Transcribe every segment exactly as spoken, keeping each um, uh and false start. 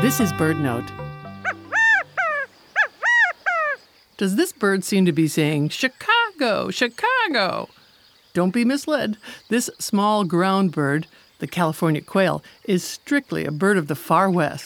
This is BirdNote. Does this bird seem to be saying, Chicago, Chicago? Don't be misled. This small ground bird, the California quail, is strictly a bird of the far west.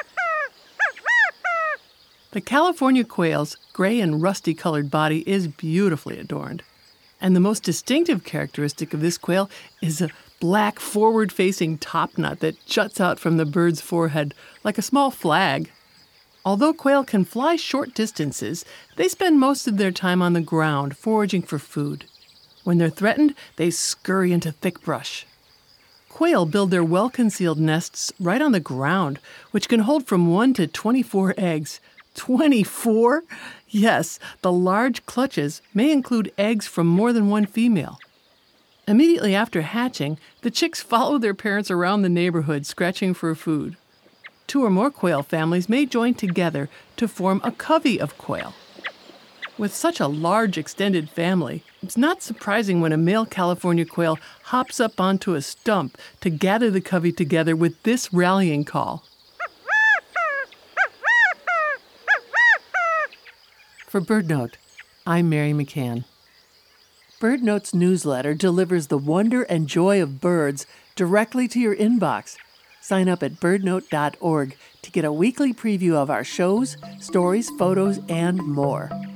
The California quail's gray and rusty-colored body is beautifully adorned. And the most distinctive characteristic of this quail is a black forward-facing topknot that juts out from the bird's forehead like a small flag. Although quail can fly short distances, they spend most of their time on the ground foraging for food. When they're threatened, they scurry into thick brush. Quail build their well-concealed nests right on the ground, which can hold from one to twenty-four eggs. twenty-four? Yes, the large clutches may include eggs from more than one female. Immediately after hatching, the chicks follow their parents around the neighborhood, scratching for food. Two or more quail families may join together to form a covey of quail. With such a large extended family, it's not surprising when a male California quail hops up onto a stump to gather the covey together with this rallying call. For BirdNote, I'm Mary McCann. BirdNote's newsletter delivers the wonder and joy of birds directly to your inbox. Sign up at bird note dot org to get a weekly preview of our shows, stories, photos, and more.